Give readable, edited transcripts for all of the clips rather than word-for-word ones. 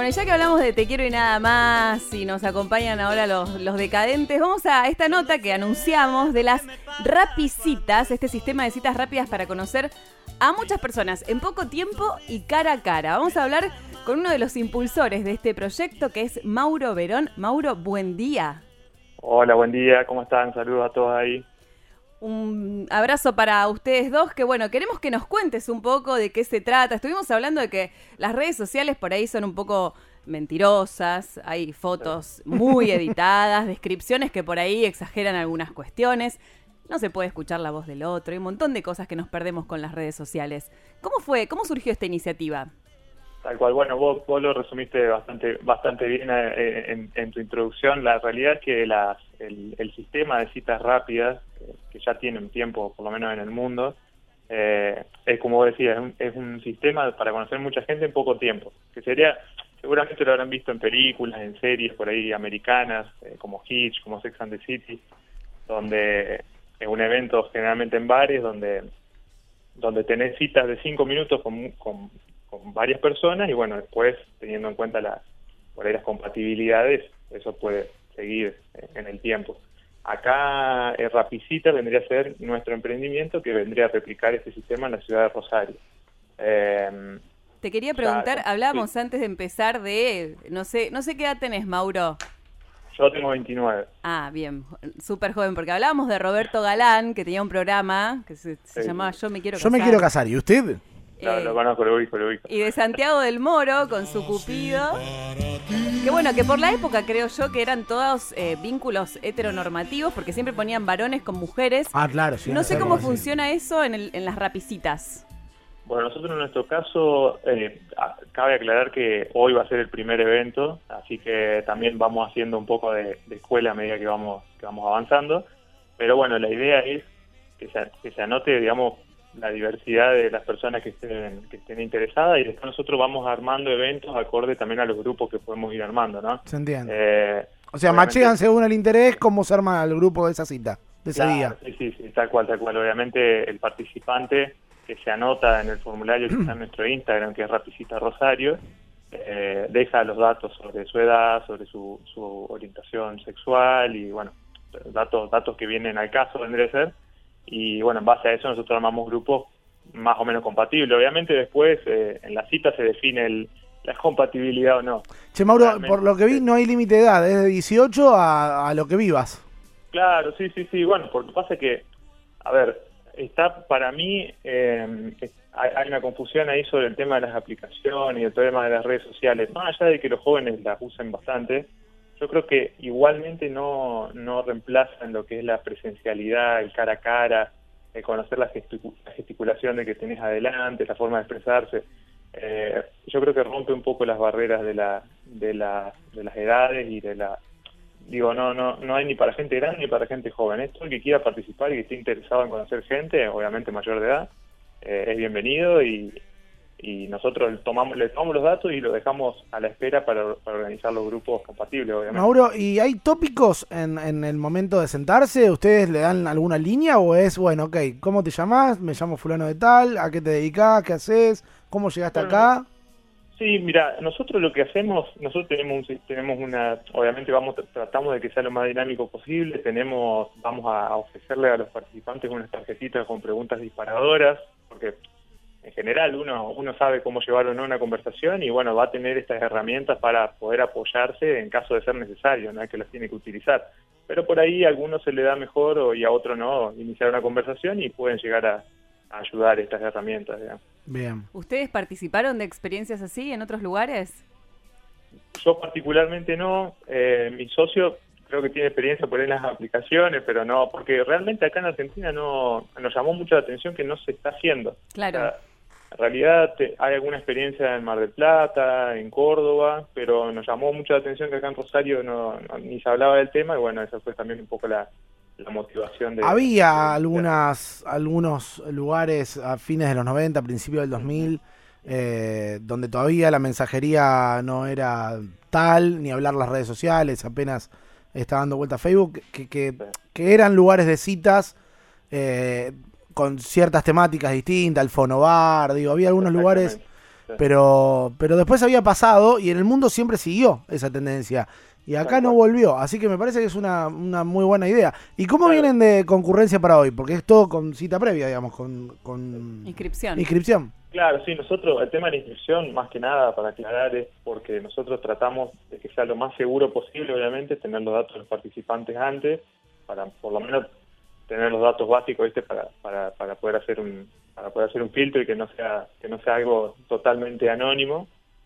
y ya que hablamos de Te quiero y nada más, y nos acompañan ahora los decadentes, vamos a esta nota que anunciamos de las Rapicitas, este sistema de citas rápidas para conocer a muchas personas en poco tiempo y cara a cara. Vamos a hablar con uno de los impulsores de este proyecto, que es Mauro Verón. Mauro, buen día. Hola, buen día, ¿cómo están? Saludos a todos ahí. Un abrazo para ustedes dos, que bueno, queremos que nos cuentes un poco de qué se trata. Estuvimos hablando de que las redes sociales por ahí son un poco mentirosas, hay fotos muy editadas, descripciones que por ahí exageran algunas cuestiones, no se puede escuchar la voz del otro, hay un montón de cosas que nos perdemos con las redes sociales. ¿Cómo fue? ¿Cómo surgió esta iniciativa? Tal cual, bueno, vos lo resumiste bastante bien en tu introducción. La realidad es que el sistema de citas rápidas, que ya tiene un tiempo, por lo menos en el mundo, es como vos decías, es un sistema para conocer mucha gente en poco tiempo, que seguramente lo habrán visto en películas, en series por ahí americanas, como Hitch, como Sex and the City, donde es un evento generalmente en bares, donde tenés citas de 5 minutos con varias personas y bueno, después teniendo en cuenta por ahí las compatibilidades, eso puede seguir en el tiempo. Acá Rapicita vendría a ser nuestro emprendimiento que vendría a replicar este sistema en la ciudad de Rosario. Te quería preguntar, hablábamos antes de empezar de, no sé qué edad tenés, Mauro. Yo tengo 29. Ah, bien, súper joven, porque hablábamos de Roberto Galán, que tenía un programa que se llamaba Yo me quiero casar. Yo me quiero casar, ¿y usted? Claro, lo conozco, lo ubico. Y de Santiago del Moro, con su Cupido. Que bueno, que por la época creo yo que eran todos vínculos heteronormativos, porque siempre ponían varones con mujeres. Ah, claro, sí. No sé cómo funciona eso en las Rapicitas. Bueno, nosotros en nuestro caso, cabe aclarar que hoy va a ser el primer evento, así que también vamos haciendo un poco de escuela a medida que vamos avanzando. Pero bueno, la idea es que se anote, digamos, la diversidad de las personas que estén interesadas y después nosotros vamos armando eventos acorde también a los grupos que podemos ir armando, ¿no? Se entiende. O sea, machean según el interés cómo se arma el grupo de esa cita, de ese día. Sí, tal cual. Obviamente el participante que se anota en el formulario que está en nuestro Instagram, que es Rapicita Rosario, deja los datos sobre su edad, sobre su orientación sexual y bueno, datos que vienen al caso vendría a ser. Y bueno, en base a eso nosotros armamos grupos más o menos compatibles. Obviamente después en la cita se define la compatibilidad o no. Che, Mauro, por lo que vi no hay límite de edad, es de 18 a lo que vivas. Claro, sí. Bueno, porque pasa que, a ver, para mí hay una confusión ahí sobre el tema de las aplicaciones y el tema de las redes sociales. Más allá de que los jóvenes las usen bastante, yo creo que igualmente no reemplazan lo que es la presencialidad, el cara a cara, el conocer la gesticulación de que tenés adelante, la forma de expresarse. Yo creo que rompe un poco las barreras de las edades y no hay ni para gente grande ni para gente joven. Esto el que quiera participar y que esté interesado en conocer gente, obviamente mayor de edad, es bienvenido y nosotros le tomamos los datos y lo dejamos a la espera para organizar los grupos compatibles, obviamente. Mauro, ¿y hay tópicos en el momento de sentarse? ¿Ustedes le dan alguna línea o es, bueno, ok, ¿cómo te llamás? Me llamo fulano de tal, ¿a qué te dedicás? ¿Qué haces? ¿Cómo llegaste acá? Sí, mira, nosotros lo que hacemos, obviamente tratamos de que sea lo más dinámico posible, vamos a ofrecerle a los participantes unas tarjetitas con preguntas disparadoras, porque en general uno sabe cómo llevar o no una conversación y bueno, va a tener estas herramientas para poder apoyarse en caso de ser necesario, no es que las tiene que utilizar. Pero por ahí a algunos se le da mejor y a otros no iniciar una conversación y pueden llegar a ayudar estas herramientas, digamos. Bien. ¿Ustedes participaron de experiencias así en otros lugares? Yo particularmente no, mi socio creo que tiene experiencia por ahí en las aplicaciones, pero no, porque realmente acá en Argentina nos llamó mucho la atención que no se está haciendo. Claro. O sea, en realidad hay alguna experiencia en Mar del Plata, en Córdoba, pero nos llamó mucho la atención que acá en Rosario ni se hablaba del tema y bueno, esa fue también un poco la motivación de... Había algunos lugares a fines de los 90, principios del 2000, donde todavía la mensajería no era tal, ni hablar las redes sociales, apenas estaba dando vuelta a Facebook, que eran lugares de citas con ciertas temáticas distintas, el Fonobar, había algunos lugares sí. Pero después había pasado y en el mundo siempre siguió esa tendencia. Y acá no volvió, así que me parece que es una muy buena idea. ¿Y cómo vienen de concurrencia para hoy? Porque es todo con cita previa, digamos, con inscripción. Claro, sí, nosotros, el tema de la inscripción, más que nada, para aclarar, es porque nosotros tratamos de que sea lo más seguro posible, obviamente, tener los datos de los participantes antes, para por lo menos tener los datos básicos, ¿viste? Para poder hacer un filtro y que no sea algo totalmente anónimo.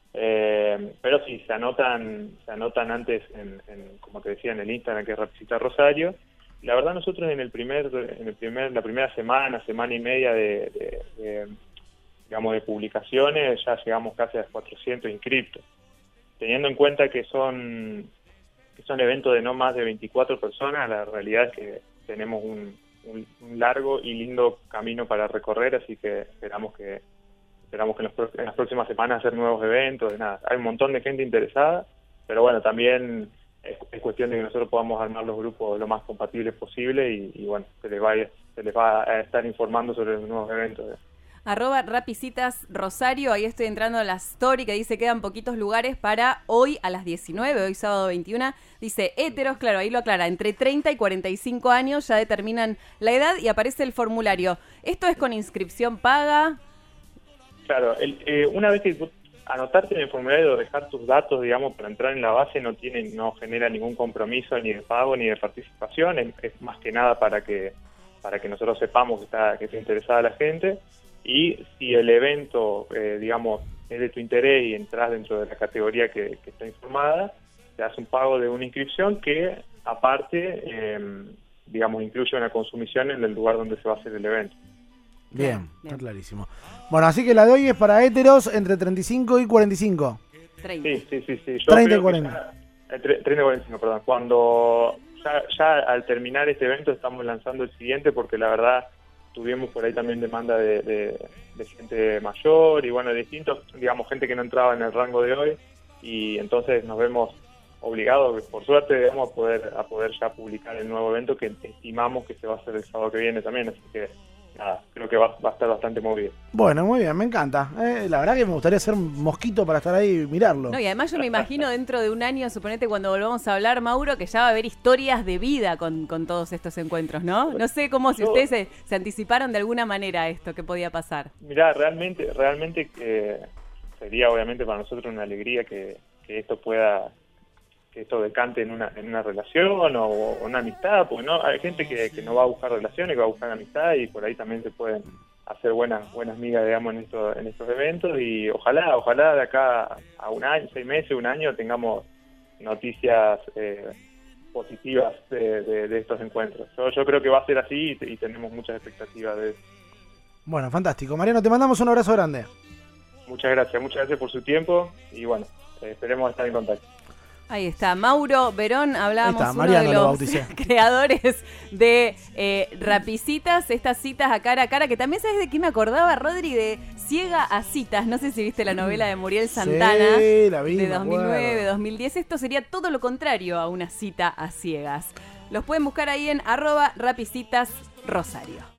Pero sí, se anotan antes como te decía, en el Instagram, que es Rapicitas Rosario. La verdad, nosotros en la primera semana y media de publicaciones, ya llegamos casi a 400 inscriptos, teniendo en cuenta que son eventos de no más de 24 personas. La realidad es que tenemos un largo y lindo camino para recorrer, así que esperamos que en las próximas semanas hacer nuevos eventos. Hay un montón de gente interesada, pero bueno, también es cuestión de que nosotros podamos armar los grupos lo más compatibles posible y bueno, se les va a estar informando sobre los nuevos eventos. @Rapicitas Rosario, ahí estoy entrando a la story que dice quedan poquitos lugares para hoy a las 19, hoy sábado 21, dice héteros, claro, ahí lo aclara, entre 30 y 45 años ya determinan la edad y aparece el formulario. ¿Esto es con inscripción paga? Claro, una vez que anotarte en el formulario, dejar tus datos, digamos, para entrar en la base no genera ningún compromiso ni de pago ni de participación, es más que nada para que nosotros sepamos que está interesada la gente. Y si el evento, digamos, es de tu interés y entras dentro de la categoría que está informada, te hace un pago de una inscripción que, aparte, digamos, incluye una consumición en el lugar donde se va a hacer el evento. Bien, está clarísimo. Bueno, así que la de hoy es para héteros entre 35 y 45. 30. Sí. Yo 30 y 40. 30 y 45, perdón. Cuando ya al terminar este evento estamos lanzando el siguiente, porque la verdad tuvimos por ahí también demanda de gente mayor y bueno, distintos, digamos, gente que no entraba en el rango de hoy, y entonces nos vemos obligados, por suerte, digamos, a poder ya publicar el nuevo evento que estimamos que se va a hacer el sábado que viene también, así que nada, creo que va a estar bastante movido. Bueno, muy bien, me encanta. La verdad que me gustaría ser un mosquito para estar ahí y mirarlo. No, y además yo me imagino dentro de un año, suponete cuando volvamos a hablar, Mauro, que ya va a haber historias de vida con todos estos encuentros, ¿no? No sé cómo, si ustedes se anticiparon de alguna manera a esto que podía pasar. Mirá, realmente sería obviamente para nosotros una alegría que esto decante en una relación o una amistad, porque no hay gente que no va a buscar relaciones, que va a buscar amistad, y por ahí también se pueden hacer buenas migas, digamos, en estos eventos, y ojalá de acá a un año, 6 meses, un año, tengamos noticias positivas de estos encuentros. Yo creo que va a ser así y tenemos muchas expectativas de eso. Bueno, fantástico. Mariano, te mandamos un abrazo grande. Muchas gracias por su tiempo y bueno, esperemos estar en contacto. Ahí está, Mauro Verón, hablábamos está, uno de los bauticé. creadores de Rapicitas, estas citas a cara, que también sabes de qué me acordaba, Rodri, de Ciega a Citas. No sé si viste la novela de Muriel Santana, sí, la vi, de 2009, 2010. Esto sería todo lo contrario a una cita a ciegas. Los pueden buscar ahí en @Rapicitas Rosario.